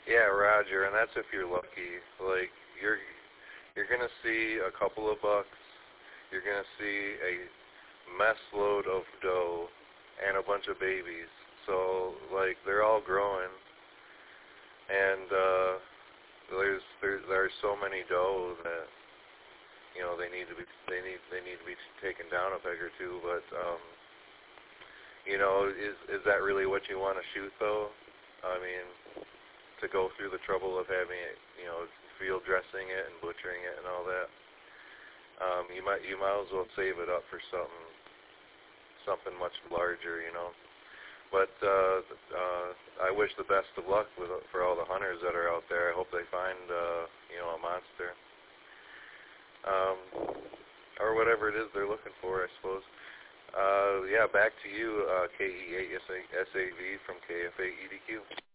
Yeah, Roger, and that's if you're lucky. Like you're gonna see a couple of bucks. You're gonna see a mess load of doe and a bunch of babies. So like they're all growing, and there's so many doe that they need to be taken down a peg or two. But is that really what you want to shoot though? I mean, to go through the trouble of having it, field dressing it and butchering it and all that. You might as well save it up for something much larger, But I wish the best of luck for all the hunters that are out there. I hope they find a monster, or whatever it is they're looking for, I suppose. Yeah, back to you, KE8SAV from KFA EDQ.